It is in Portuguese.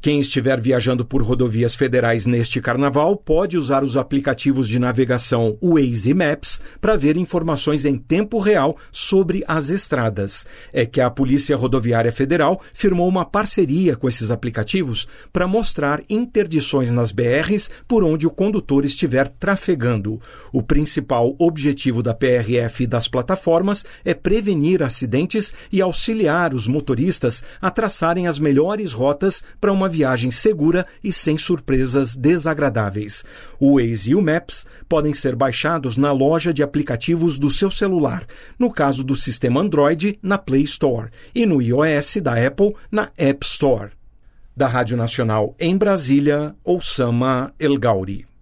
Quem estiver viajando por rodovias federais neste carnaval pode usar os aplicativos de navegação Waze e Maps para ver informações em tempo real sobre as estradas. É que a Polícia Rodoviária Federal firmou uma parceria com esses aplicativos para mostrar interdições nas BRs por onde o condutor estiver trafegando. O principal objetivo da PRF e das plataformas é prevenir acidentes e auxiliar os motoristas a traçarem as melhores rotas para uma viagem segura e sem surpresas desagradáveis. O Waze e o Maps podem ser baixados na loja de aplicativos do seu celular, no caso do sistema Android, na Play Store, e no iOS da Apple, na App Store. Da Rádio Nacional em Brasília, Oussama El Gauri.